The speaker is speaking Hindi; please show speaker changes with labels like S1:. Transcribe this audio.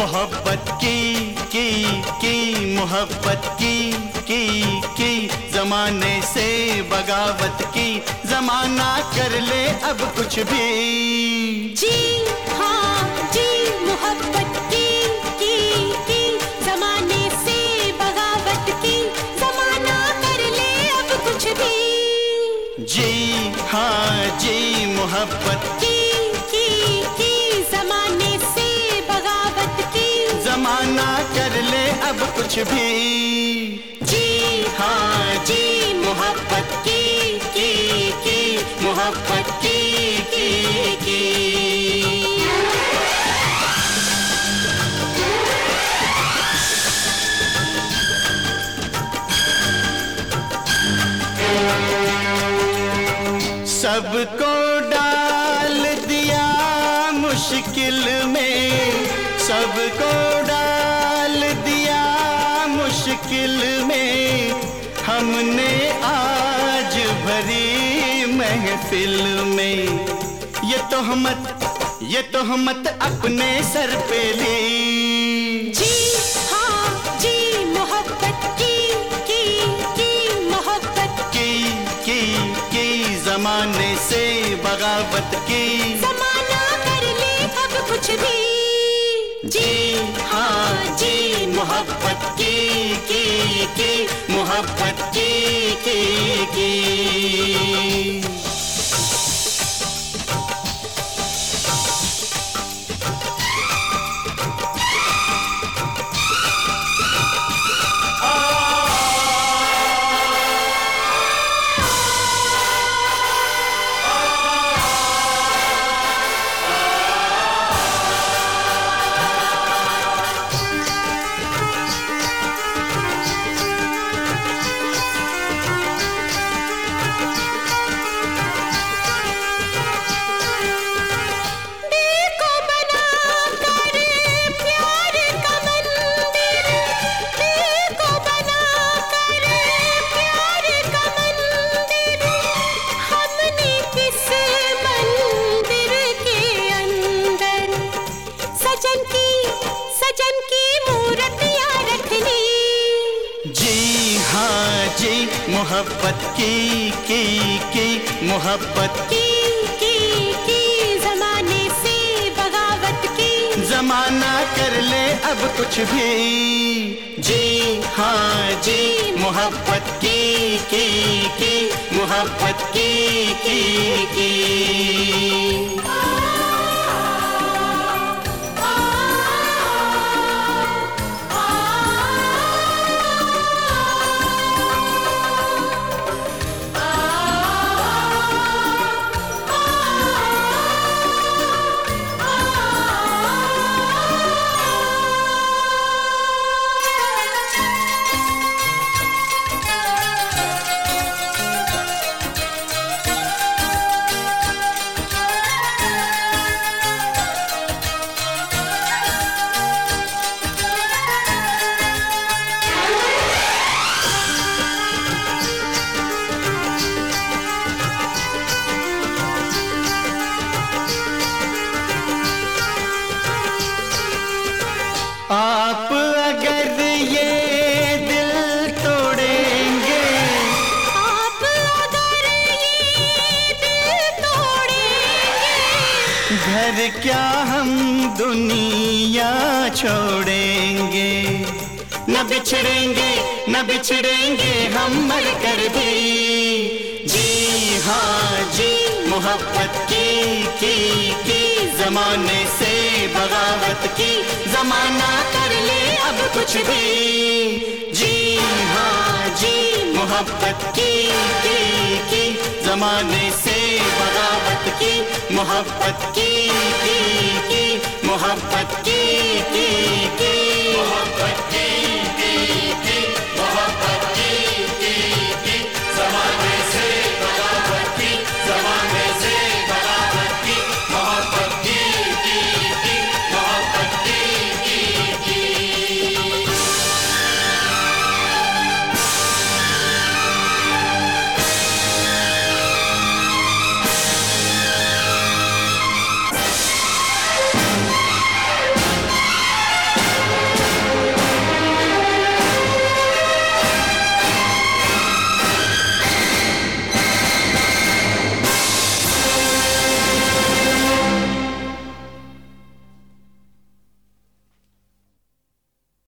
S1: मोहब्बत की मोहब्बत की जमाने से बगावत की, जमाना कर ले अब कुछ भी।
S2: जी हाँ जी, मोहब्बत की जमाने से बगावत की, जमाना कर ले अब कुछ भी।
S1: जी हाँ जी, मोहब्बत
S2: की जमाने से बगावत की,
S1: जमाना कर ले अब कुछ भी।
S2: जी
S1: हाँ जी,
S2: मोहब्बत की
S1: मोहब्बत की। सबको डाल दिया मुश्किल में, सबको डाल दिया मुश्किल में, हमने आज भरी महफिल में ये तोहमत अपने सर पे ली।
S2: जी हाँ जी, मोहब्बत की मोहब्बत
S1: की जमाने से बगावत की,
S2: जमाना कर ले अब कुछ भी।
S1: जी हाँ जी, मोहब्बत की मोहब्बत की।
S2: सजन की मूर्तियां रख ली।
S1: जी हाँ जी, मोहब्बत की मोहब्बत
S2: की जमाने से बगावत की,
S1: जमाना कर ले अब कुछ भी। जी हाँ जी, मोहब्बत की मोहब्बत की। आप अगर ये दिल तोड़ेंगे,
S2: आप अगर ये दिल तोड़ेंगे,
S1: घर क्या हम दुनिया छोड़ेंगे। न बिछड़ेंगे हम मर कर भी। जी हाँ जी, मोहब्बत की जमाने से बगावत की, जमाना कर ले अब कुछ भी। जी हाँ जी, मोहब्बत की जमाने से बगावत की, मोहब्बत की मोहब्बत की मोहब्बत की।